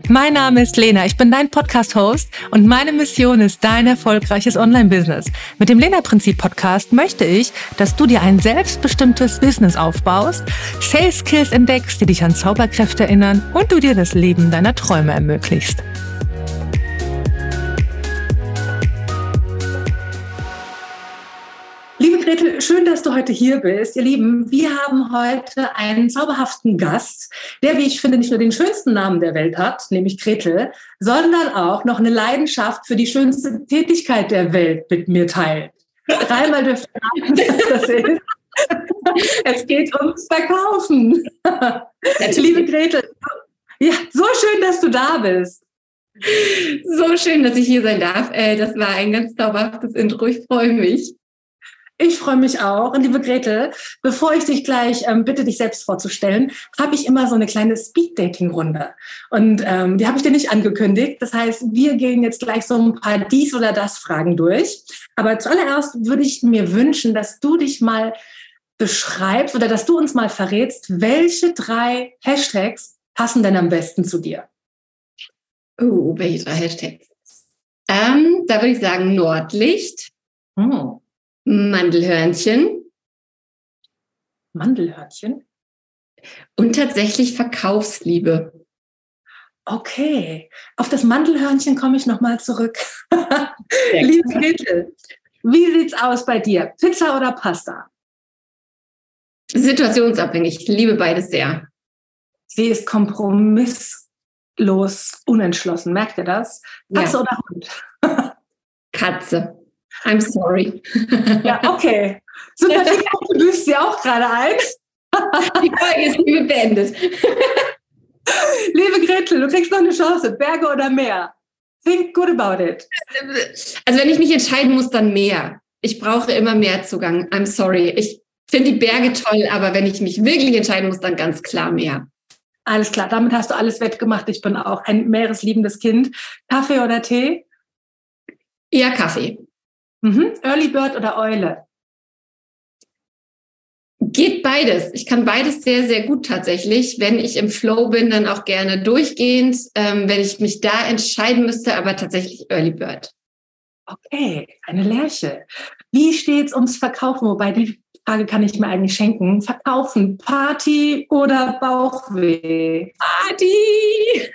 Mein Name ist Lena, ich bin dein Podcast-Host und meine Mission ist dein erfolgreiches Online-Business. Mit dem Lena-Prinzip-Podcast möchte ich, dass du dir ein selbstbestimmtes Business aufbaust, Sales-Skills entdeckst, die dich an Zauberkräfte erinnern und du dir das Leben deiner Träume ermöglichst. Liebe Gretel, schön, dass du heute hier bist. Ihr Lieben, wir haben heute einen zauberhaften Gast, der, wie ich finde, nicht nur den schönsten Namen der Welt hat, nämlich Gretel, sondern auch noch eine Leidenschaft für die schönste Tätigkeit der Welt mit mir teilt. Dreimal dürft ihr raten, was das ist. Es geht ums Verkaufen. Liebe Gretel, ja, so schön, dass du da bist. So schön, dass ich hier sein darf. Das war ein ganz zauberhaftes Intro. Ich freue mich. Ich freue mich auch. Und liebe Gretel, bevor ich dich gleich bitte, dich selbst vorzustellen, habe ich immer so eine kleine Speed-Dating-Runde. Und die habe ich dir nicht angekündigt. Das heißt, wir gehen jetzt gleich so ein paar Dies- oder Das-Fragen durch. Aber zuallererst würde ich mir wünschen, dass du dich mal beschreibst oder dass du uns mal verrätst, welche 3 Hashtags passen denn am besten zu dir? Oh, welche 3 Hashtags? Da würde ich sagen Nordlicht. Mandelhörnchen. Mandelhörnchen? Und tatsächlich Verkaufsliebe. Okay, auf das Mandelhörnchen komme ich nochmal zurück. Liebe Gretel, wie sieht's aus bei dir? Pizza oder Pasta? Situationsabhängig. Ich liebe beides sehr. Sie ist kompromisslos unentschlossen. Merkt ihr das? Katze oder Hund? Katze. I'm sorry. Ja, okay. Sympathie, du löst sie auch gerade ein. Die Folge ist liebe beendet. Liebe Gretel, du kriegst noch eine Chance. Berge oder Meer? Think good about it. Also wenn ich mich entscheiden muss, dann Meer. Ich brauche immer mehr Zugang. I'm sorry. Ich finde die Berge toll, aber wenn ich mich wirklich entscheiden muss, dann ganz klar Meer. Alles klar, damit hast du alles wettgemacht. Ich bin auch ein meeresliebendes Kind. Kaffee oder Tee? Eher Kaffee. Early Bird oder Eule? Geht beides. Ich kann beides sehr, sehr gut tatsächlich. Wenn ich im Flow bin, dann auch gerne durchgehend. Wenn ich mich da entscheiden müsste, aber tatsächlich Early Bird. Okay, eine Lerche. Wie steht's ums Verkaufen? Wobei, die Frage kann ich mir eigentlich schenken. Verkaufen, Party oder Bauchweh? Party!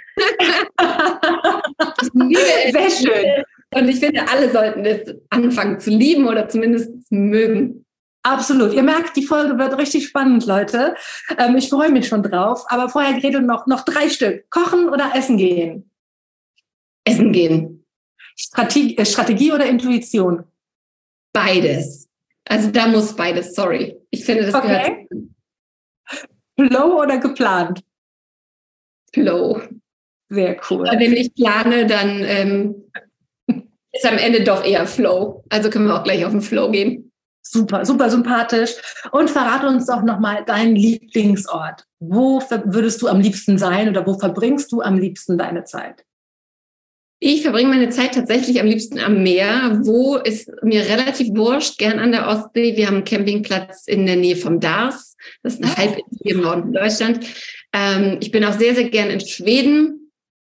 Ich liebe es. Sehr schön. Und ich finde, alle sollten es anfangen zu lieben oder zumindest mögen. Absolut. Ihr merkt, die Folge wird richtig spannend, Leute. Ich freue mich schon drauf. Aber vorher, Gretel, noch 3 Stück. Kochen oder essen gehen? Essen gehen. Strategie oder Intuition? Beides. Also da muss beides, sorry. Ich finde, das gehört zusammen. Flow oder geplant? Flow. Sehr cool. Aber wenn ich plane, dann ist am Ende doch eher Flow. Also können wir auch gleich auf den Flow gehen. Super, super sympathisch. Und verrate uns doch nochmal deinen Lieblingsort. Wo würdest du am liebsten sein oder wo verbringst du am liebsten deine Zeit? Ich verbringe meine Zeit tatsächlich am liebsten am Meer. Wo ist mir relativ wurscht, gern an der Ostsee. Wir haben einen Campingplatz in der Nähe vom Dars. Das ist eine Halbinsel hier im Norden von Deutschland. Ich bin auch sehr, sehr gern in Schweden.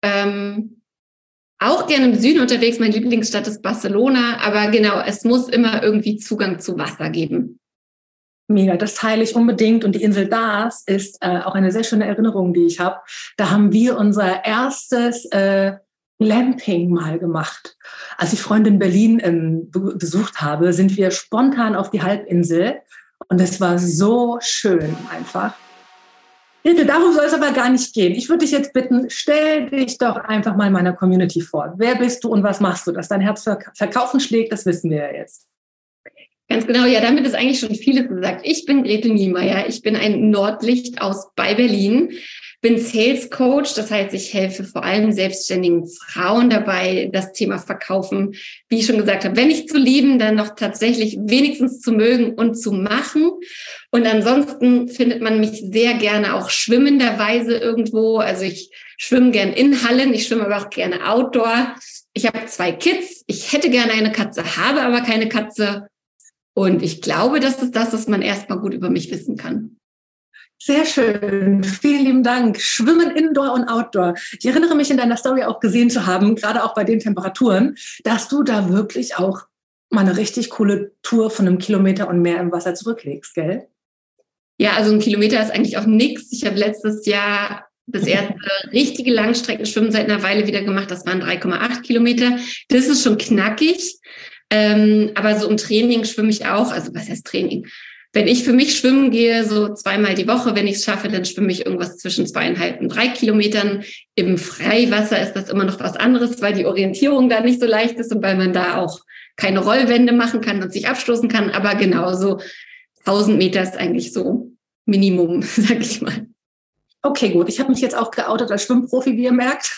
Auch gerne im Süden unterwegs. Meine Lieblingsstadt ist Barcelona. Aber genau, es muss immer irgendwie Zugang zu Wasser geben. Mega, das teile ich unbedingt. Und die Insel Dars ist auch eine sehr schöne Erinnerung, die ich habe. Da haben wir unser erstes Glamping mal gemacht. Als ich Freunde in Berlin besucht habe, sind wir spontan auf die Halbinsel. Und es war so schön einfach. Darum soll es aber gar nicht gehen. Ich würde dich jetzt bitten, stell dich doch einfach mal meiner Community vor. Wer bist du und was machst du? Dass dein Herz für Verkaufen schlägt, das wissen wir ja jetzt. Ganz genau, ja, damit ist eigentlich schon vieles gesagt. Ich bin Gretel Niemeyer, ich bin ein Nordlicht bei Berlin, bin Sales Coach, das heißt, ich helfe vor allem selbstständigen Frauen dabei, das Thema Verkaufen, wie ich schon gesagt habe, wenn nicht zu lieben, dann noch tatsächlich wenigstens zu mögen und zu machen. Und ansonsten findet man mich sehr gerne auch schwimmenderweise irgendwo. Also ich schwimme gern in Hallen, ich schwimme aber auch gerne Outdoor. Ich habe 2 Kids, ich hätte gerne eine Katze, habe aber keine Katze. Und ich glaube, das ist das, was man erstmal gut über mich wissen kann. Sehr schön. Vielen lieben Dank. Schwimmen Indoor und Outdoor. Ich erinnere mich in deiner Story auch gesehen zu haben, gerade auch bei den Temperaturen, dass du da wirklich auch mal eine richtig coole Tour von 1 Kilometer und mehr im Wasser zurücklegst, gell? Ja, also 1 Kilometer ist eigentlich auch nichts. Ich habe letztes Jahr das erste richtige Langstreckenschwimmen seit einer Weile wieder gemacht. Das waren 3,8 Kilometer. Das ist schon knackig. Aber so im Training schwimme ich auch. Also was heißt Training? Wenn ich für mich schwimmen gehe, so 2-mal die Woche, wenn ich es schaffe, dann schwimme ich irgendwas zwischen 2,5 und 3 Kilometern. Im Freiwasser ist das immer noch was anderes, weil die Orientierung da nicht so leicht ist und weil man da auch keine Rollwände machen kann und sich abstoßen kann. Aber genauso 1000 Meter ist eigentlich so Minimum, sag ich mal. Okay, gut. Ich habe mich jetzt auch geoutet als Schwimmprofi, wie ihr merkt.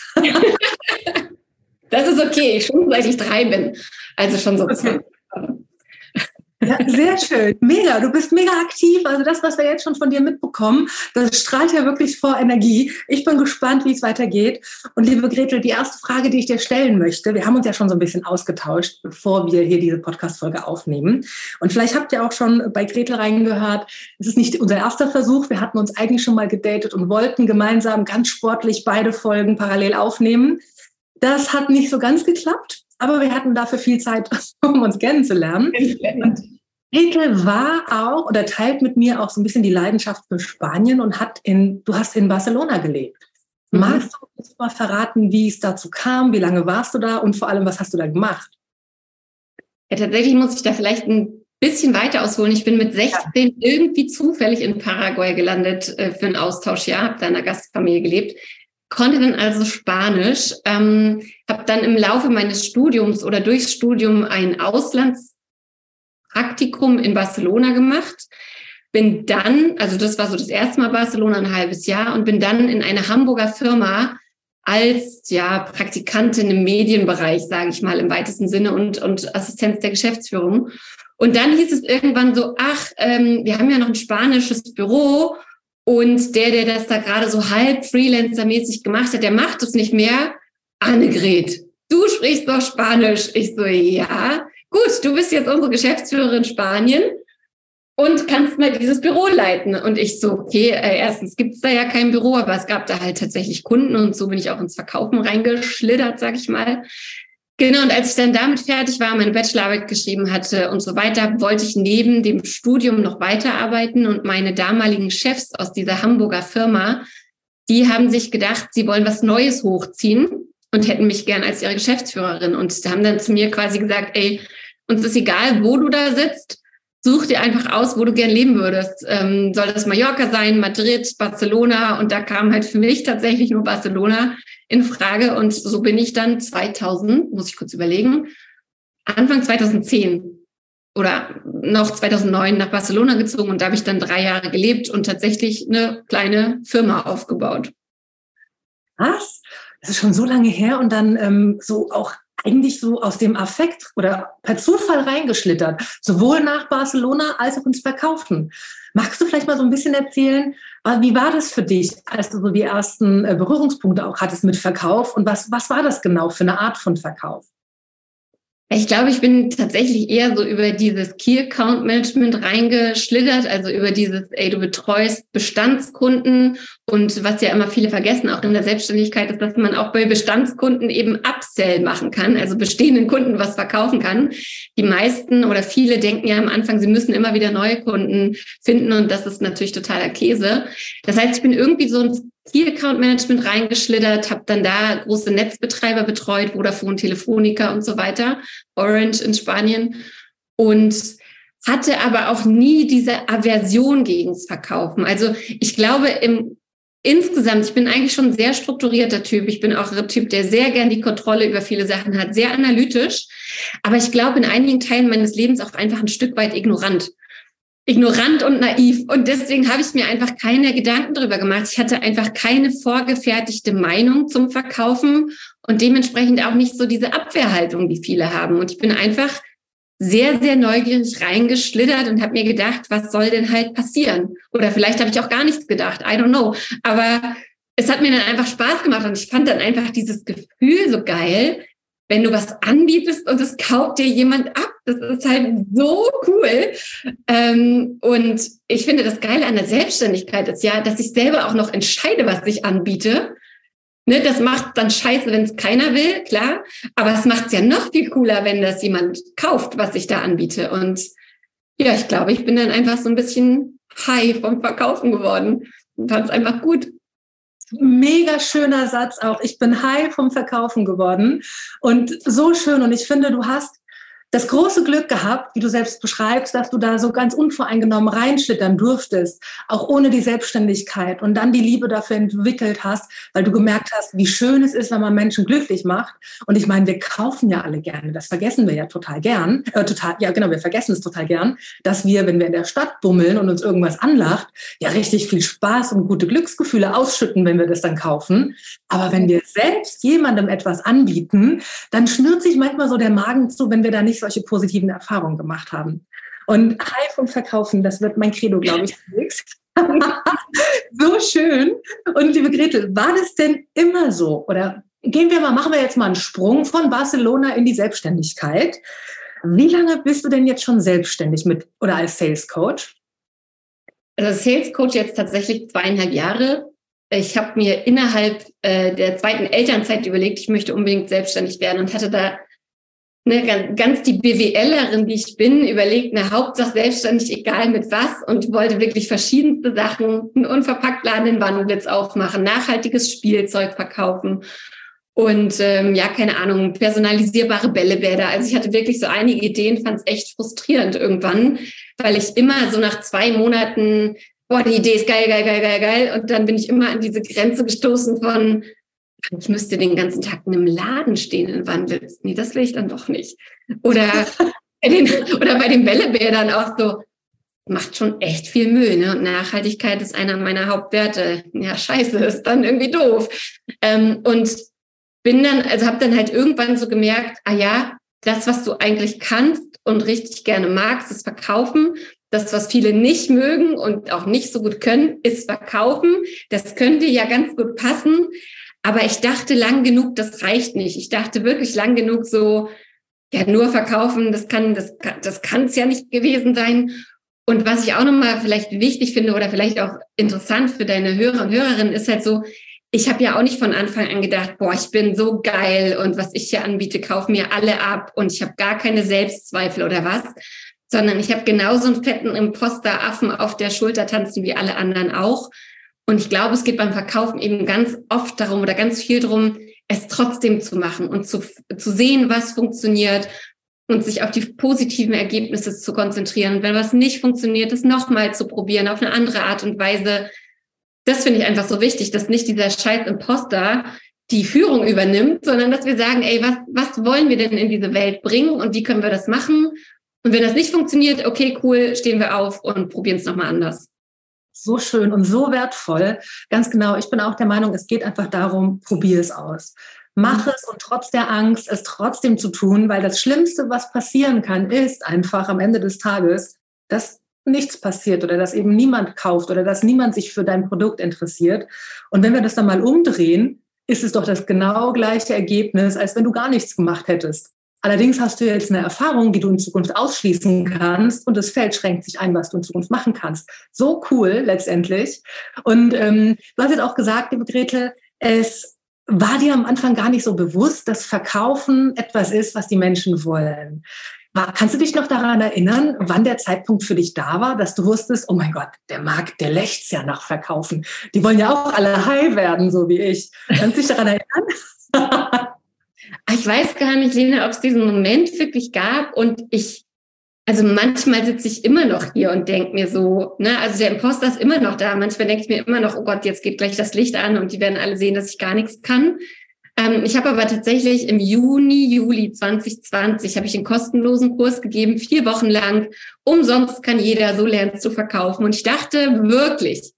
Das ist okay. Ich schwimme, seit ich 3 bin. Also schon so 20. Ja, sehr schön. Mega. Du bist mega aktiv. Also das, was wir jetzt schon von dir mitbekommen, das strahlt ja wirklich vor Energie. Ich bin gespannt, wie es weitergeht. Und liebe Gretel, die erste Frage, die ich dir stellen möchte, wir haben uns ja schon so ein bisschen ausgetauscht, bevor wir hier diese Podcast-Folge aufnehmen. Und vielleicht habt ihr auch schon bei Gretel reingehört. Es ist nicht unser erster Versuch. Wir hatten uns eigentlich schon mal gedatet und wollten gemeinsam ganz sportlich beide Folgen parallel aufnehmen. Das hat nicht so ganz geklappt. Aber wir hatten dafür viel Zeit, um uns kennenzulernen. Und Gretel war auch oder teilt mit mir auch so ein bisschen die Leidenschaft für Spanien und du hast in Barcelona gelebt. Magst du uns mal verraten, wie es dazu kam? Wie lange warst du da? Und vor allem, was hast du da gemacht? Ja, tatsächlich muss ich da vielleicht ein bisschen weiter ausholen. Ich bin mit 16 irgendwie zufällig in Paraguay gelandet für ein Austauschjahr, habe da in einer Gastfamilie gelebt. Konnte dann also Spanisch, habe dann im Laufe meines Studiums oder durchs Studium ein Auslandspraktikum in Barcelona gemacht. Bin dann, also das war so das erste Mal Barcelona, ein halbes Jahr, und bin dann in eine Hamburger Firma als Praktikantin im Medienbereich, sage ich mal, im weitesten Sinne und Assistenz der Geschäftsführung. Und dann hieß es irgendwann so, wir haben ja noch ein spanisches Büro. Und der das da gerade so halb Freelancer-mäßig gemacht hat, der macht es nicht mehr. Annegret, du sprichst doch Spanisch. Ich so, ja, gut, du bist jetzt unsere Geschäftsführerin in Spanien und kannst mal dieses Büro leiten. Und ich so, okay, erstens gibt es da ja kein Büro, aber es gab da halt tatsächlich Kunden und so bin ich auch ins Verkaufen reingeschlittert, sag ich mal. Genau, und als ich dann damit fertig war, meine Bachelorarbeit geschrieben hatte und so weiter, wollte ich neben dem Studium noch weiterarbeiten und meine damaligen Chefs aus dieser Hamburger Firma, die haben sich gedacht, sie wollen was Neues hochziehen und hätten mich gern als ihre Geschäftsführerin und haben dann zu mir quasi gesagt, ey, uns ist egal, wo du da sitzt, such dir einfach aus, wo du gern leben würdest. Soll das Mallorca sein, Madrid, Barcelona? Und da kam halt für mich tatsächlich nur Barcelona in Frage. Und so bin ich dann 2000, muss ich kurz überlegen, Anfang 2010 oder noch 2009 nach Barcelona gezogen. Und da habe ich dann 3 Jahre gelebt und tatsächlich eine kleine Firma aufgebaut. Was? Das ist schon so lange her und dann so auch eigentlich so aus dem Affekt oder per Zufall reingeschlittert, sowohl nach Barcelona als auch ins Verkaufen. Magst du vielleicht mal so ein bisschen erzählen, wie war das für dich, als du so die ersten Berührungspunkte auch hattest mit Verkauf und was war das genau für eine Art von Verkauf? Ich glaube, ich bin tatsächlich eher so über dieses Key Account Management reingeschlittert, also über dieses, du betreust Bestandskunden und was ja immer viele vergessen, auch in der Selbstständigkeit, ist, dass man auch bei Bestandskunden eben Upsell machen kann, also bestehenden Kunden was verkaufen kann. Die meisten oder viele denken ja am Anfang, sie müssen immer wieder neue Kunden finden und das ist natürlich totaler Käse. Das heißt, ich bin irgendwie so ins Key-Account-Management reingeschlittert, habe dann da große Netzbetreiber betreut, Vodafone, Telefonica und so weiter, Orange in Spanien und hatte aber auch nie diese Aversion gegens Verkaufen. Also ich glaube insgesamt, ich bin eigentlich schon ein sehr strukturierter Typ. Ich bin auch ein Typ, der sehr gern die Kontrolle über viele Sachen hat, sehr analytisch. Aber ich glaube in einigen Teilen meines Lebens auch einfach ein Stück weit ignorant und naiv. Und deswegen habe ich mir einfach keine Gedanken darüber gemacht. Ich hatte einfach keine vorgefertigte Meinung zum Verkaufen und dementsprechend auch nicht so diese Abwehrhaltung, die viele haben. Und ich bin einfach sehr, sehr neugierig reingeschlittert und habe mir gedacht, was soll denn halt passieren? Oder vielleicht habe ich auch gar nichts gedacht. I don't know. Aber es hat mir dann einfach Spaß gemacht und ich fand dann einfach dieses Gefühl so geil, wenn du was anbietest und es kauft dir jemand ab. Das ist halt so cool. Und ich finde, das Geile an der Selbstständigkeit ist ja, dass ich selber auch noch entscheide, was ich anbiete. Ne, das macht dann scheiße, wenn es keiner will, klar. Aber es macht es ja noch viel cooler, wenn das jemand kauft, was ich da anbiete. Und ja, ich glaube, ich bin dann einfach so ein bisschen high vom Verkaufen geworden und fand es einfach gut. Mega schöner Satz auch. Ich bin high vom Verkaufen geworden und so schön. Und ich finde, du hast das große Glück gehabt, wie du selbst beschreibst, dass du da so ganz unvoreingenommen reinschlittern durftest, auch ohne die Selbstständigkeit und dann die Liebe dafür entwickelt hast, weil du gemerkt hast, wie schön es ist, wenn man Menschen glücklich macht. Und ich meine, wir kaufen ja alle gerne, das vergessen wir ja total gern, wir vergessen es total gern, dass wir, wenn wir in der Stadt bummeln und uns irgendwas anlacht, ja richtig viel Spaß und gute Glücksgefühle ausschütten, wenn wir das dann kaufen. Aber wenn wir selbst jemandem etwas anbieten, dann schnürt sich manchmal so der Magen zu, wenn wir da nicht solche positiven Erfahrungen gemacht haben. Und high vom Verkaufen, das wird mein Credo, glaube ich. So schön. Und liebe Gretel, war das denn immer so? Oder machen wir jetzt mal einen Sprung von Barcelona in die Selbstständigkeit. Wie lange bist du denn jetzt schon selbstständig oder als Sales Coach? Also Sales Coach jetzt tatsächlich 2,5 Jahre. Ich habe mir innerhalb der zweiten Elternzeit überlegt, ich möchte unbedingt selbstständig werden und hatte da ganz die BWLerin, die ich bin, überlegt, Hauptsache selbstständig, egal mit was, und wollte wirklich verschiedenste Sachen, einen Unverpacktladen in Wandlitz aufmachen, nachhaltiges Spielzeug verkaufen und keine Ahnung, personalisierbare Bällebäder. Also ich hatte wirklich so einige Ideen, fand es echt frustrierend irgendwann, weil ich immer so nach 2 Monaten, die Idee ist geil, und dann bin ich immer an diese Grenze gestoßen von, ich müsste den ganzen Tag in einem Laden stehen in Wandlitz. Nee, das will ich dann doch nicht. Oder bei den Bällebädern auch so, macht schon echt viel Müll, ne? Und Nachhaltigkeit ist einer meiner Hauptwerte. Ja, scheiße, ist dann irgendwie doof. Und habe dann halt irgendwann so gemerkt, das, was du eigentlich kannst und richtig gerne magst, ist verkaufen. Das, was viele nicht mögen und auch nicht so gut können, ist verkaufen. Das könnte ja ganz gut passen. Aber ich dachte lang genug, das reicht nicht. Ich dachte wirklich lang genug so, nur verkaufen, das kann es ja nicht gewesen sein. Und was ich auch nochmal vielleicht wichtig finde oder vielleicht auch interessant für deine Hörer und Hörerinnen ist halt so, ich habe ja auch nicht von Anfang an gedacht, ich bin so geil und was ich hier anbiete, kaufen mir alle ab und ich habe gar keine Selbstzweifel oder was, sondern ich habe genauso einen fetten Imposter-Affen auf der Schulter tanzen wie alle anderen auch. Und ich glaube, es geht beim Verkaufen eben ganz oft darum oder ganz viel darum, es trotzdem zu machen und zu sehen, was funktioniert und sich auf die positiven Ergebnisse zu konzentrieren. Und wenn was nicht funktioniert, es nochmal zu probieren auf eine andere Art und Weise. Das finde ich einfach so wichtig, dass nicht dieser scheiß Imposter die Führung übernimmt, sondern dass wir sagen, was wollen wir denn in diese Welt bringen und wie können wir das machen? Und wenn das nicht funktioniert, okay, cool, stehen wir auf und probieren es nochmal anders. So schön und so wertvoll. Ganz genau. Ich bin auch der Meinung, es geht einfach darum, probier es aus. Mach es und trotz der Angst, es trotzdem zu tun, weil das Schlimmste, was passieren kann, ist einfach am Ende des Tages, dass nichts passiert oder dass eben niemand kauft oder dass niemand sich für dein Produkt interessiert. Und wenn wir das dann mal umdrehen, ist es doch das genau gleiche Ergebnis, als wenn du gar nichts gemacht hättest. Allerdings hast du jetzt eine Erfahrung, die du in Zukunft ausschließen kannst und das Feld schränkt sich ein, was du in Zukunft machen kannst. So cool letztendlich. Und du hast jetzt auch gesagt, liebe Gretel, es war dir am Anfang gar nicht so bewusst, dass Verkaufen etwas ist, was die Menschen wollen. Kannst du dich noch daran erinnern, wann der Zeitpunkt für dich da war, dass du wusstest, oh mein Gott, der Markt, der lechzt ja nach Verkaufen. Die wollen ja auch alle high werden, so wie ich. Kannst du dich daran erinnern? Ich weiß gar nicht, Lena, ob es diesen Moment wirklich gab und also manchmal sitze ich immer noch hier und denke mir so, also der Imposter ist immer noch da. Manchmal denke ich mir immer noch, oh Gott, jetzt geht gleich das Licht an und die werden alle sehen, dass ich gar nichts kann. Ich habe aber tatsächlich im Juli 2020 habe ich einen kostenlosen Kurs gegeben, 4 Wochen lang. Umsonst kann jeder, so lernen zu verkaufen. Und ich dachte wirklich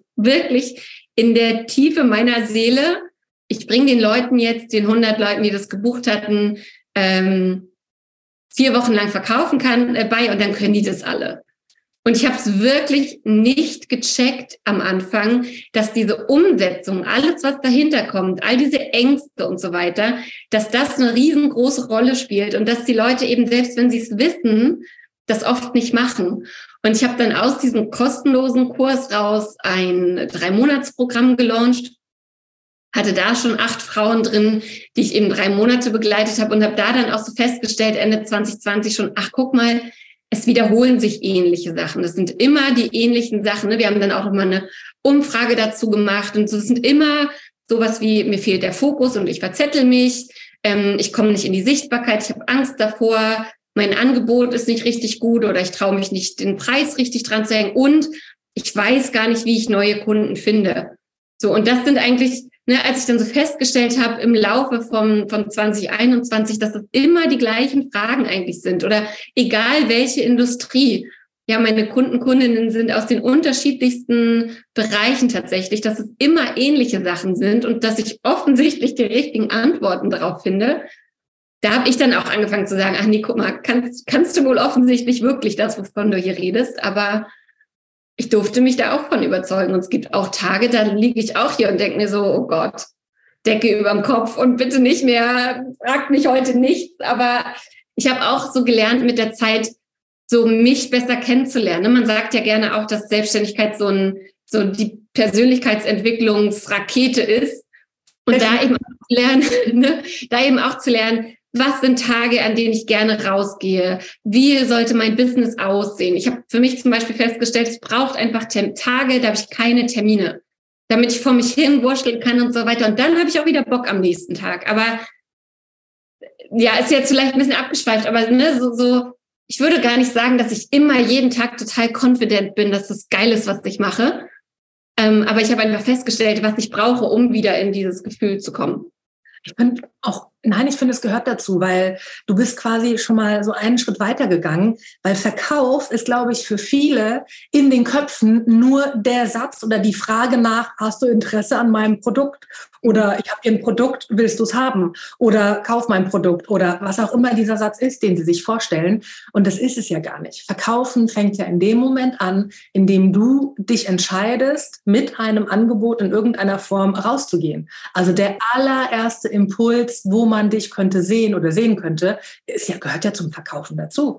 in der Tiefe meiner Seele, ich bringe den Leuten jetzt, den 100 Leuten, die das gebucht hatten, 4 Wochen lang verkaufen kann bei und dann können die das alle. Und ich habe es wirklich nicht gecheckt am Anfang, dass diese Umsetzung, alles, was dahinter kommt, all diese Ängste und so weiter, dass das eine riesengroße Rolle spielt und dass die Leute eben, selbst wenn sie es wissen, das oft nicht machen. Und ich habe dann aus diesem kostenlosen Kurs raus ein 3-Monats-Programm gelauncht, hatte da schon 8 Frauen drin, die ich eben 3 Monate begleitet habe und habe da dann auch so festgestellt, Ende 2020 schon, ach, guck mal, es wiederholen sich ähnliche Sachen. Das sind immer die ähnlichen Sachen. Ne? Wir haben dann auch nochmal eine Umfrage dazu gemacht und es sind immer sowas wie, mir fehlt der Fokus und ich verzettel mich, ich komme nicht in die Sichtbarkeit, ich habe Angst davor, mein Angebot ist nicht richtig gut oder ich traue mich nicht, den Preis richtig dran zu hängen und ich weiß gar nicht, wie ich neue Kunden finde. So, und das sind eigentlich, ne, als ich dann so festgestellt habe im Laufe von 2021, dass das immer die gleichen Fragen eigentlich sind oder egal welche Industrie. Ja, meine Kundinnen sind aus den unterschiedlichsten Bereichen tatsächlich, dass es immer ähnliche Sachen sind und dass ich offensichtlich die richtigen Antworten darauf finde. Da habe ich dann auch angefangen zu sagen, ach nee, guck mal, kannst du wohl offensichtlich wirklich das, wovon du hier redest, aber ich durfte mich da auch von überzeugen. Und es gibt auch Tage, da liege ich auch hier und denke mir so, oh Gott, Decke überm Kopf und bitte nicht mehr, fragt mich heute nichts. Aber ich habe auch so gelernt mit der Zeit, so mich besser kennenzulernen. Man sagt ja gerne auch, dass Selbstständigkeit so die Persönlichkeitsentwicklungsrakete ist. Und da eben auch zu lernen, was sind Tage, an denen ich gerne rausgehe? Wie sollte mein Business aussehen? Ich habe für mich zum Beispiel festgestellt, es braucht einfach Tage, da habe ich keine Termine, damit ich vor mich hin wurschteln kann und so weiter. Und dann habe ich auch wieder Bock am nächsten Tag. Aber ja, ist jetzt vielleicht ein bisschen abgeschweift, aber ne, so ich würde gar nicht sagen, dass ich immer jeden Tag total confident bin, dass das geil ist, was ich mache. Aber ich habe einfach festgestellt, was ich brauche, um wieder in dieses Gefühl zu kommen. Ich finde, es gehört dazu, weil du bist quasi schon mal so einen Schritt weiter gegangen, weil Verkauf ist, glaube ich, für viele in den Köpfen nur der Satz oder die Frage nach, hast du Interesse an meinem Produkt? Oder ich habe hier ein Produkt, willst du es haben? Oder kauf mein Produkt oder was auch immer dieser Satz ist, den sie sich vorstellen. Und das ist es ja gar nicht. Verkaufen fängt ja in dem Moment an, in dem du dich entscheidest, mit einem Angebot in irgendeiner Form rauszugehen. Also der allererste Impuls, wo man dich könnte sehen oder sehen könnte, gehört ja zum Verkaufen dazu.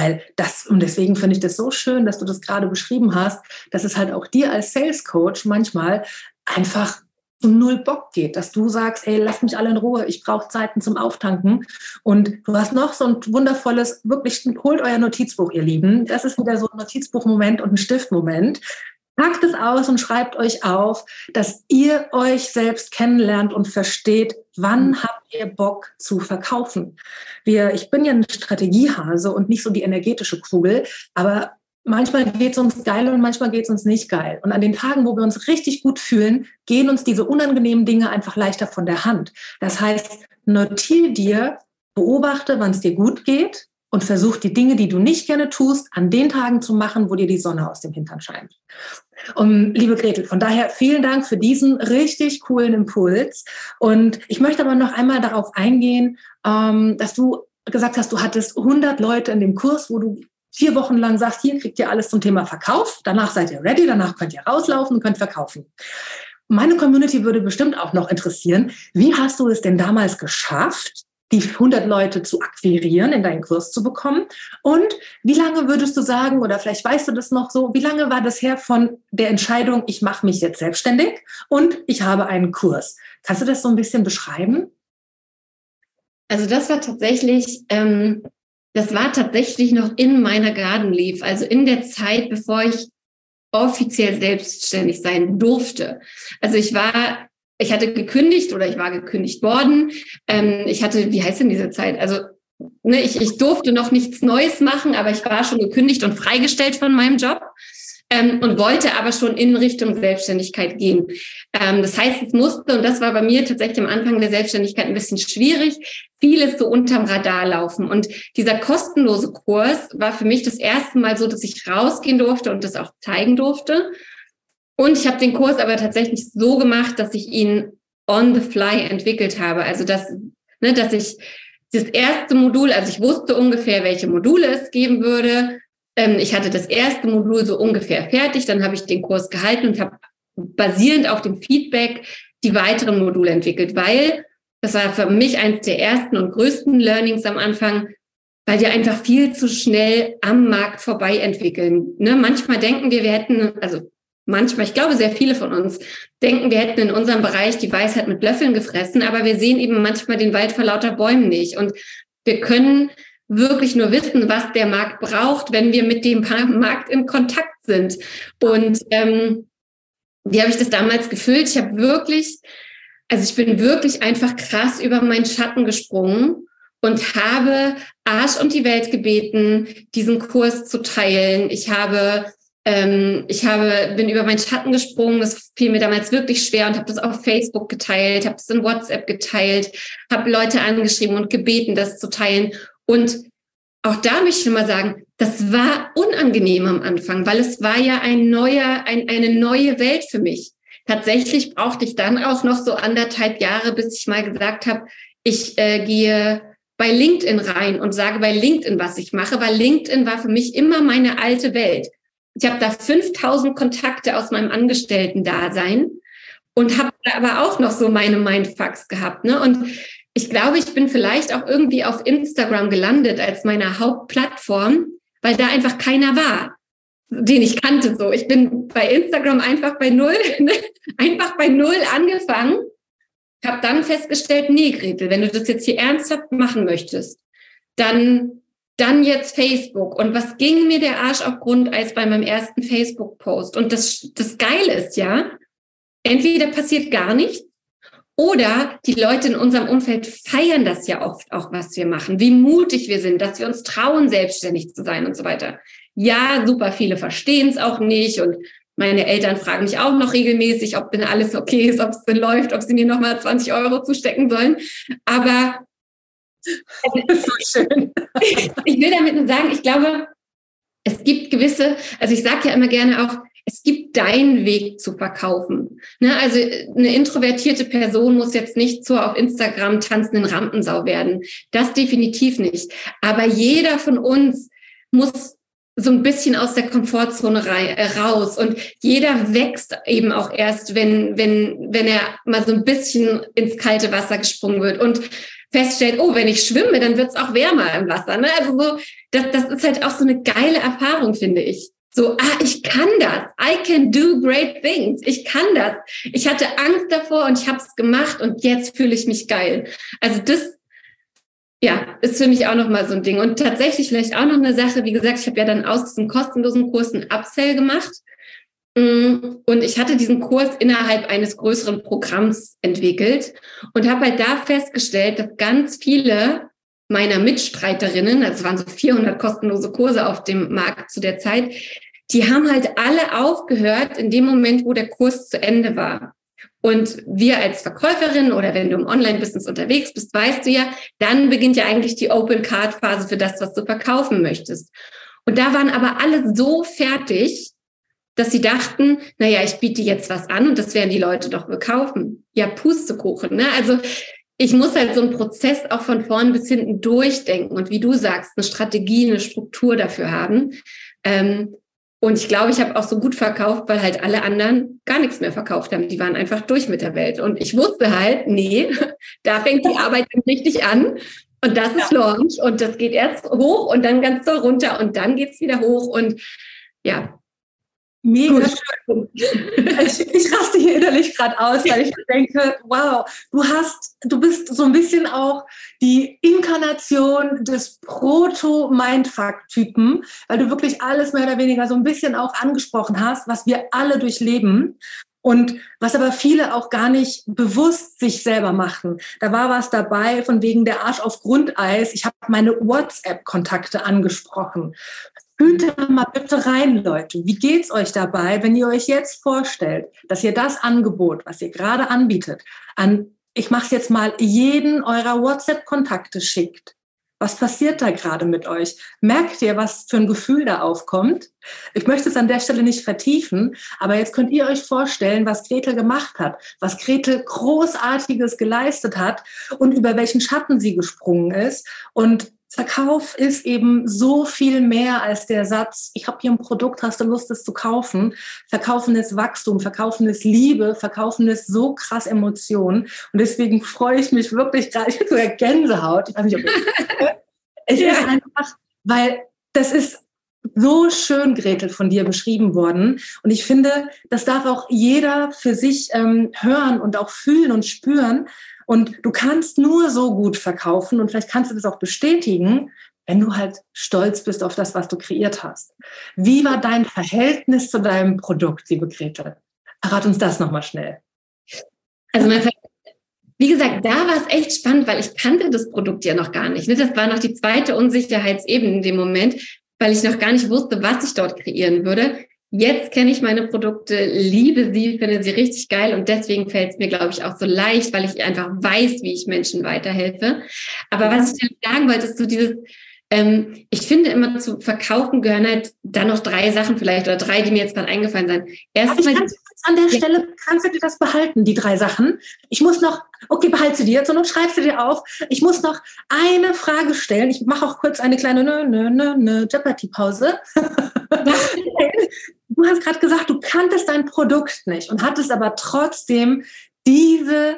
Und deswegen finde ich das so schön, dass du das gerade beschrieben hast, dass es halt auch dir als Sales Coach manchmal einfach um 0 Bock geht, dass du sagst, ey, lass mich alle in Ruhe, ich brauche Zeiten zum Auftanken. Und du hast noch so ein wundervolles, wirklich, holt euer Notizbuch, ihr Lieben. Das ist wieder so ein Notizbuchmoment und ein Stiftmoment. Packt es aus und schreibt euch auf, dass ihr euch selbst kennenlernt und versteht, wann habt ihr Bock zu verkaufen. Ich bin ja ein Strategiehase und nicht so die energetische Kugel, aber manchmal geht es uns geil und manchmal geht es uns nicht geil. Und an den Tagen, wo wir uns richtig gut fühlen, gehen uns diese unangenehmen Dinge einfach leichter von der Hand. Das heißt, notiere dir, beobachte, wann es dir gut geht und versuch die Dinge, die du nicht gerne tust, an den Tagen zu machen, wo dir die Sonne aus dem Hintern scheint. Und liebe Gretel, von daher vielen Dank für diesen richtig coolen Impuls. Und ich möchte aber noch einmal darauf eingehen, dass du gesagt hast, du hattest 100 Leute in dem Kurs, wo du 4 Wochen lang sagst, hier kriegt ihr alles zum Thema Verkauf, danach seid ihr ready, danach könnt ihr rauslaufen und könnt verkaufen. Meine Community würde bestimmt auch noch interessieren, wie hast du es denn damals geschafft, die 100 Leute zu akquirieren, in deinen Kurs zu bekommen? Und wie lange würdest du sagen, oder vielleicht weißt du das noch so, wie lange war das her von der Entscheidung, ich mache mich jetzt selbstständig und ich habe einen Kurs? Kannst du das so ein bisschen beschreiben? Also das war tatsächlich noch in meiner Garden Leave, also in der Zeit, bevor ich offiziell selbstständig sein durfte. Also ich hatte gekündigt oder ich war gekündigt worden. Wie heißt denn diese Zeit? Also ich durfte noch nichts Neues machen, aber ich war schon gekündigt und freigestellt von meinem Job und wollte aber schon in Richtung Selbstständigkeit gehen. Das heißt, es musste, und das war bei mir tatsächlich am Anfang der Selbstständigkeit ein bisschen schwierig, vieles so unterm Radar laufen. Und dieser kostenlose Kurs war für mich das erste Mal so, dass ich rausgehen durfte und das auch zeigen durfte. Und ich habe den Kurs aber tatsächlich so gemacht, dass ich ihn on the fly entwickelt habe. Also dass ich das erste Modul, also ich wusste ungefähr, welche Module es geben würde. Ich hatte das erste Modul so ungefähr fertig, dann habe ich den Kurs gehalten und habe basierend auf dem Feedback die weiteren Module entwickelt, weil das war für mich eines der ersten und größten Learnings am Anfang, weil wir einfach viel zu schnell am Markt vorbei entwickeln. Ne? Manchmal denken wir hätten, also manchmal, ich glaube, sehr viele von uns denken, wir hätten in unserem Bereich die Weisheit mit Löffeln gefressen, aber wir sehen eben manchmal den Wald vor lauter Bäumen nicht. Und wir können wirklich nur wissen, was der Markt braucht, wenn wir mit dem Markt in Kontakt sind. Und wie habe ich das damals gefühlt? Ich bin wirklich einfach krass über meinen Schatten gesprungen und habe Arsch und die Welt gebeten, diesen Kurs zu teilen. Bin über meinen Schatten gesprungen, das fiel mir damals wirklich schwer und habe das auf Facebook geteilt, habe das in WhatsApp geteilt, habe Leute angeschrieben und gebeten, das zu teilen. Und auch da möchte ich mal sagen, das war unangenehm am Anfang, weil es war ja eine neue Welt für mich. Tatsächlich brauchte ich dann auch noch so 1,5 Jahre, bis ich mal gesagt habe, ich gehe bei LinkedIn rein und sage bei LinkedIn, was ich mache, weil LinkedIn war für mich immer meine alte Welt. Ich habe da 5.000 Kontakte aus meinem Angestellten-Dasein und habe da aber auch noch so meine Mindfucks gehabt. Ne? Und ich glaube, ich bin vielleicht auch irgendwie auf Instagram gelandet als meine Hauptplattform, weil da einfach keiner war, den ich kannte. So, ich bin bei Instagram einfach bei null angefangen. Habe dann festgestellt, nee, Gretel, wenn du das jetzt hier ernsthaft machen möchtest, dann jetzt Facebook. Und was ging mir der Arsch auf Grundeis bei meinem ersten Facebook-Post? Und das Geile ist ja, entweder passiert gar nichts oder die Leute in unserem Umfeld feiern das ja oft auch, was wir machen, wie mutig wir sind, dass wir uns trauen, selbstständig zu sein und so weiter. Ja, super viele verstehen es auch nicht und meine Eltern fragen mich auch noch regelmäßig, ob denn alles okay ist, ob es denn läuft, ob sie mir nochmal 20 € zustecken sollen. Aber das ist so schön. Ich will damit nur sagen, ich glaube, es gibt gewisse, also ich sage ja immer gerne auch, es gibt deinen Weg zu verkaufen. Ne? Also eine introvertierte Person muss jetzt nicht zur auf Instagram tanzenden Rampensau werden. Das definitiv nicht. Aber jeder von uns muss so ein bisschen aus der Komfortzone raus. Und jeder wächst eben auch erst, wenn er mal so ein bisschen ins kalte Wasser gesprungen wird und feststellt, oh, wenn ich schwimme, dann wird es auch wärmer im Wasser. Ne? Also so, das ist halt auch so eine geile Erfahrung, finde ich. So, ich kann das. I can do great things. Ich kann das. Ich hatte Angst davor und ich habe es gemacht und jetzt fühle ich mich geil. Also das, ja, ist für mich auch nochmal so ein Ding. Und tatsächlich vielleicht auch noch eine Sache, wie gesagt, ich habe ja dann aus diesem kostenlosen Kurs einen Upsell gemacht. Und ich hatte diesen Kurs innerhalb eines größeren Programms entwickelt und habe halt da festgestellt, dass ganz viele meiner Mitstreiterinnen, also es waren so 400 kostenlose Kurse auf dem Markt zu der Zeit, die haben halt alle aufgehört in dem Moment, wo der Kurs zu Ende war. Und wir als Verkäuferin oder wenn du im Online-Business unterwegs bist, weißt du ja, dann beginnt ja eigentlich die Open-Card-Phase für das, was du verkaufen möchtest. Und da waren aber alle so fertig, dass sie dachten, naja, ich biete jetzt was an und das werden die Leute doch bekaufen. Ja, Pustekuchen, ne? Also ich muss halt so einen Prozess auch von vorn bis hinten durchdenken und wie du sagst, eine Strategie, eine Struktur dafür haben. Und ich glaube, ich habe auch so gut verkauft, weil halt alle anderen gar nichts mehr verkauft haben. Die waren einfach durch mit der Welt. Und ich wusste halt, nee, da fängt die Arbeit richtig an. Und das ist Launch. Und das geht erst hoch und dann ganz doll runter. Und dann geht's wieder hoch. Und ja. Mega schön. Ich raste hier innerlich gerade aus, weil ich denke, wow, du bist so ein bisschen auch die Inkarnation des Proto-Mindfuck-Typen, weil du wirklich alles mehr oder weniger so ein bisschen auch angesprochen hast, was wir alle durchleben und was aber viele auch gar nicht bewusst sich selber machen. Da war was dabei von wegen der Arsch auf Grundeis. Ich habe meine WhatsApp-Kontakte angesprochen. Fühlt mal bitte rein, Leute. Wie geht's euch dabei, wenn ihr euch jetzt vorstellt, dass ihr das Angebot, was ihr gerade anbietet, an, ich mache es jetzt mal, jeden eurer WhatsApp-Kontakte schickt? Was passiert da gerade mit euch? Merkt ihr, was für ein Gefühl da aufkommt? Ich möchte es an der Stelle nicht vertiefen, aber jetzt könnt ihr euch vorstellen, was Gretel gemacht hat, was Gretel Großartiges geleistet hat und über welchen Schatten sie gesprungen ist. Und Verkauf ist eben so viel mehr als der Satz, ich habe hier ein Produkt, hast du Lust, es zu kaufen? Verkaufen ist Wachstum, Verkaufen ist Liebe, Verkaufen ist so krass Emotionen. Und deswegen freue ich mich wirklich gerade, ich habe sogar Gänsehaut. Ich weiß nicht, ob es ist einfach, weil das ist so schön, Gretel, von dir beschrieben worden. Und ich finde, das darf auch jeder für sich hören und auch fühlen und spüren. Und du kannst nur so gut verkaufen und vielleicht kannst du das auch bestätigen, wenn du halt stolz bist auf das, was du kreiert hast. Wie war dein Verhältnis zu deinem Produkt, liebe Gretel? Verrat uns das nochmal schnell. Also wie gesagt, da war es echt spannend, weil ich kannte das Produkt ja noch gar nicht. Das war noch die zweite Unsicherheitsebene in dem Moment, weil ich noch gar nicht wusste, was ich dort kreieren würde. Jetzt kenne ich meine Produkte, liebe sie, finde sie richtig geil und deswegen fällt es mir, glaube ich, auch so leicht, weil ich einfach weiß, wie ich Menschen weiterhelfe. Aber was ich dir sagen wollte, ist so dieses, ich finde immer zu verkaufen gehören halt dann noch 3 Sachen vielleicht oder 3, die mir jetzt gerade eingefallen sind. Erstmal an der Stelle kannst du dir das behalten, die 3 Sachen. Ich muss noch, okay, behalte sie dir, sondern schreib sie dir auf. Ich muss noch eine Frage stellen. Ich mache auch kurz eine kleine Jeopardy-Pause. Du hast gerade gesagt, du kanntest dein Produkt nicht und hattest aber trotzdem diese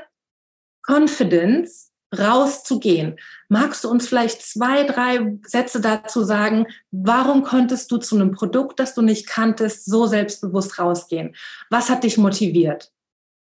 Confidence, rauszugehen. Magst du uns vielleicht 2, 3 Sätze dazu sagen, warum konntest du zu einem Produkt, das du nicht kanntest, so selbstbewusst rausgehen? Was hat dich motiviert?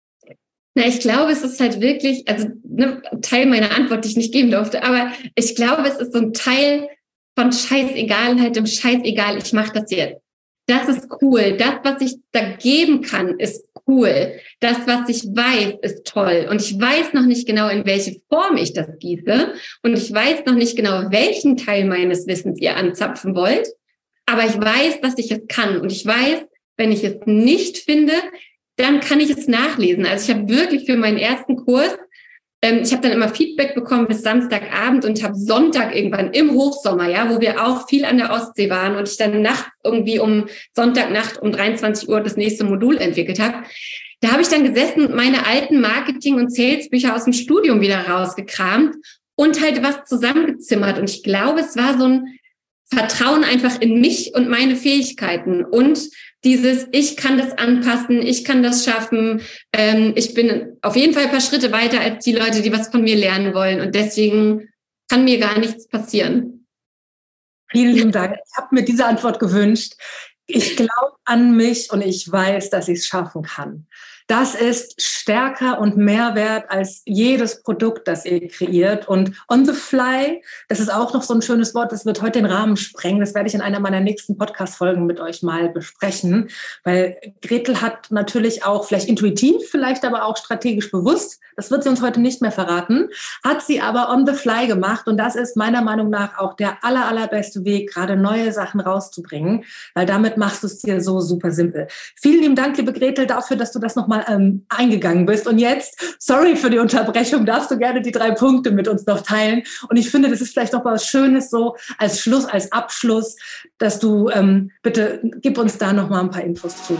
Na, ich glaube, es ist halt wirklich, also Teil meiner Antwort, die ich nicht geben durfte, aber ich glaube, es ist so ein Teil von Scheißegal, halt im Scheißegal, ich mache das jetzt. Das ist cool. Das, was ich da geben kann, ist cool. Das, was ich weiß, ist toll. Und ich weiß noch nicht genau, in welche Form ich das gieße. Und ich weiß noch nicht genau, welchen Teil meines Wissens ihr anzapfen wollt. Aber ich weiß, dass ich es kann. Und ich weiß, wenn ich es nicht finde, dann kann ich es nachlesen. Also ich habe wirklich für meinen ersten Kurs, ich habe dann immer Feedback bekommen bis Samstagabend und habe Sonntag irgendwann im Hochsommer, ja, wo wir auch viel an der Ostsee waren und ich dann nachts irgendwie Sonntagnacht um 23 Uhr das nächste Modul entwickelt habe. Da habe ich dann gesessen und meine alten Marketing- und Salesbücher aus dem Studium wieder rausgekramt und halt was zusammengezimmert. Und ich glaube, es war so ein Vertrauen einfach in mich und meine Fähigkeiten und dieses, ich kann das anpassen, ich kann das schaffen, ich bin auf jeden Fall ein paar Schritte weiter als die Leute, die was von mir lernen wollen und deswegen kann mir gar nichts passieren. Vielen lieben Dank. Ich habe mir diese Antwort gewünscht. Ich glaube an mich und ich weiß, dass ich es schaffen kann. Das ist stärker und mehr wert als jedes Produkt, das ihr kreiert. Und on the fly, das ist auch noch so ein schönes Wort, das wird heute den Rahmen sprengen. Das werde ich in einer meiner nächsten Podcast-Folgen mit euch mal besprechen. Weil Gretel hat natürlich auch, vielleicht intuitiv, vielleicht aber auch strategisch bewusst, das wird sie uns heute nicht mehr verraten, hat sie aber on the fly gemacht. Und das ist meiner Meinung nach auch der allerbeste Weg, gerade neue Sachen rauszubringen. Weil damit machst du es dir so super simpel. Vielen lieben Dank, liebe Gretel, dafür, dass du das nochmal eingegangen bist. Und jetzt, sorry für die Unterbrechung, darfst du gerne die 3 Punkte mit uns noch teilen. Und ich finde, das ist vielleicht noch was Schönes so als Schluss, als Abschluss, dass du, bitte, gib uns da nochmal ein paar Infos zu.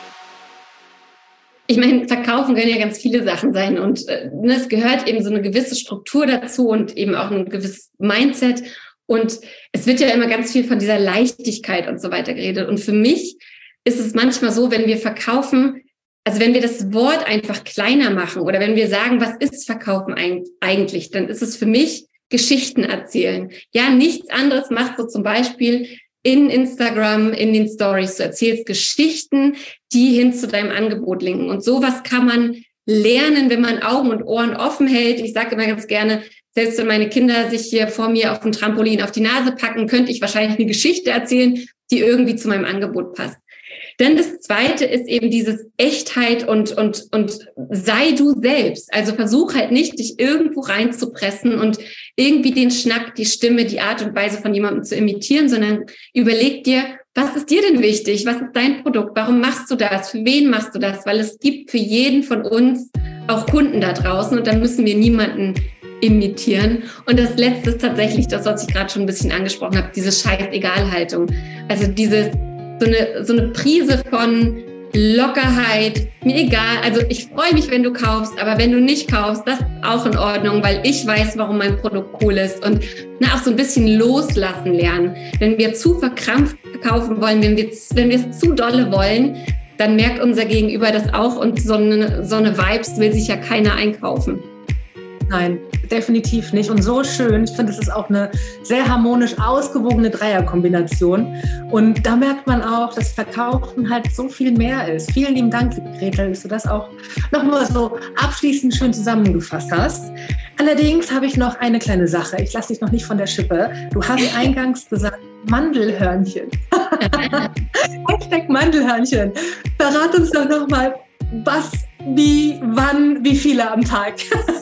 Ich meine, verkaufen können ja ganz viele Sachen sein und es gehört eben so eine gewisse Struktur dazu und eben auch ein gewisses Mindset. Und es wird ja immer ganz viel von dieser Leichtigkeit und so weiter geredet. Und für mich ist es manchmal so, wenn wir verkaufen, also wenn wir das Wort einfach kleiner machen oder wenn wir sagen, was ist Verkaufen eigentlich, dann ist es für mich Geschichten erzählen. Ja, nichts anderes machst du zum Beispiel in Instagram, in den Stories. Du erzählst Geschichten, die hin zu deinem Angebot linken. Und sowas kann man lernen, wenn man Augen und Ohren offen hält. Ich sage immer ganz gerne, selbst wenn meine Kinder sich hier vor mir auf dem Trampolin auf die Nase packen, könnte ich wahrscheinlich eine Geschichte erzählen, die irgendwie zu meinem Angebot passt. Denn das Zweite ist eben dieses Echtheit und sei du selbst. Also versuch halt nicht, dich irgendwo reinzupressen und irgendwie den Schnack, die Stimme, die Art und Weise von jemandem zu imitieren, sondern überleg dir, was ist dir denn wichtig? Was ist dein Produkt? Warum machst du das? Für wen machst du das? Weil es gibt für jeden von uns auch Kunden da draußen und dann müssen wir niemanden imitieren. Und das Letzte ist tatsächlich das, was ich gerade schon ein bisschen angesprochen habe, diese Scheiß-Egal-Haltung. Also so eine Prise von Lockerheit, mir egal. Also ich freue mich, wenn du kaufst, aber wenn du nicht kaufst, das ist auch in Ordnung, weil ich weiß, warum mein Produkt cool ist und auch so ein bisschen loslassen lernen. Wenn wir zu verkrampft kaufen wollen, wenn wir es zu dolle wollen, dann merkt unser Gegenüber das auch und so eine Vibes will sich ja keiner einkaufen. Nein, definitiv nicht. Und so schön. Ich finde, es ist auch eine sehr harmonisch ausgewogene Dreierkombination. Und da merkt man auch, dass Verkaufen halt so viel mehr ist. Vielen lieben Dank, liebe Gretel, dass du das auch nochmal so abschließend schön zusammengefasst hast. Allerdings habe ich noch eine kleine Sache. Ich lasse dich noch nicht von der Schippe. Du hast eingangs gesagt, Mandelhörnchen. Hashtag Mandelhörnchen. Verrat uns doch nochmal, was, wie, wann, wie viele am Tag?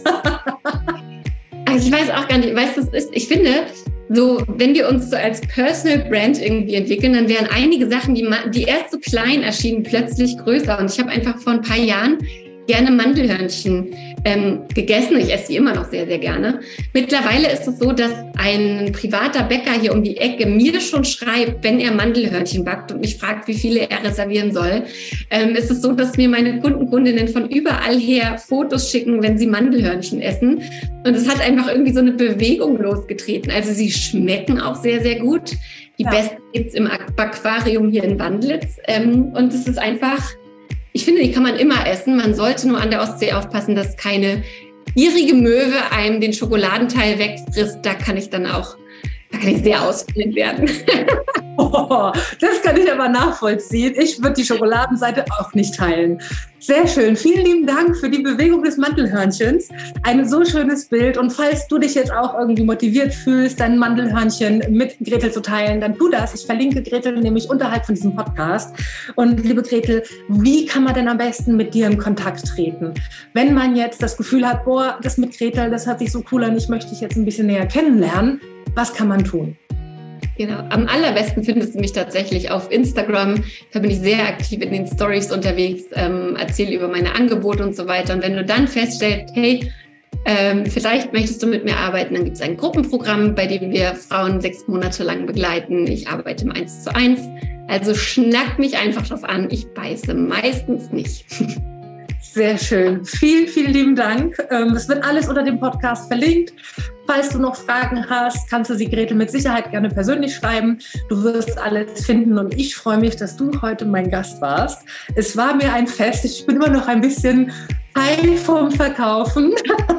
Also ich weiß auch gar nicht, weißt du, was ist? Ich finde, so, wenn wir uns so als Personal Brand irgendwie entwickeln, dann wären einige Sachen, die erst so klein erschienen, plötzlich größer. Und ich habe einfach vor ein paar Jahren gerne Mandelhörnchen gegessen. Ich esse die immer noch sehr, sehr gerne. Mittlerweile ist es so, dass ein privater Bäcker hier um die Ecke mir schon schreibt, wenn er Mandelhörnchen backt und mich fragt, wie viele er reservieren soll. Ist es so, dass mir meine Kundinnen von überall her Fotos schicken, wenn sie Mandelhörnchen essen. Und es hat einfach irgendwie so eine Bewegung losgetreten. Also sie schmecken auch sehr, sehr gut. Die besten gibt es im Aquarium hier in Wandlitz. Und es ist einfach... Ich finde, die kann man immer essen. Man sollte nur an der Ostsee aufpassen, dass keine gierige Möwe einem den Schokoladenteil wegfrisst. Da kann ich sehr ausflippen werden. Oh, das kann ich aber nachvollziehen. Ich würde die Schokoladenseite auch nicht teilen. Sehr schön. Vielen lieben Dank für die Bewegung des Mandelhörnchens. Ein so schönes Bild. Und falls du dich jetzt auch irgendwie motiviert fühlst, dein Mandelhörnchen mit Gretel zu teilen, dann tu das. Ich verlinke Gretel nämlich unterhalb von diesem Podcast. Und liebe Gretel, wie kann man denn am besten mit dir in Kontakt treten? Wenn man jetzt das Gefühl hat, boah, das mit Gretel, das hört sich so cool an, ich möchte dich jetzt ein bisschen näher kennenlernen. Was kann man tun? Genau, am allerbesten findest du mich tatsächlich auf Instagram. Da bin ich sehr aktiv in den Stories unterwegs, erzähle über meine Angebote und so weiter. Und wenn du dann feststellst, hey, vielleicht möchtest du mit mir arbeiten, dann gibt es ein Gruppenprogramm, bei dem wir Frauen 6 Monate lang begleiten. Ich arbeite im 1:1. Also schnack mich einfach drauf an. Ich beiße meistens nicht. Sehr schön. Vielen, vielen lieben Dank. Es wird alles unter dem Podcast verlinkt. Falls du noch Fragen hast, kannst du sie Gretel mit Sicherheit gerne persönlich schreiben. Du wirst alles finden und ich freue mich, dass du heute mein Gast warst. Es war mir ein Fest. Ich bin immer noch ein bisschen high vom Verkaufen.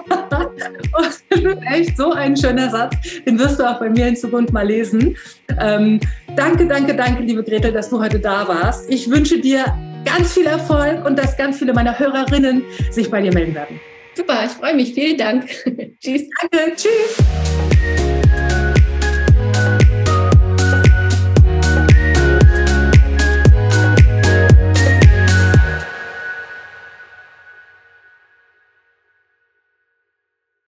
Und das ist echt so ein schöner Satz. Den wirst du auch bei mir in Zukunft mal lesen. Danke, liebe Gretel, dass du heute da warst. Ich wünsche dir ganz viel Erfolg und dass ganz viele meiner Hörerinnen sich bei dir melden werden. Super, ich freue mich. Vielen Dank. Tschüss. Danke, tschüss.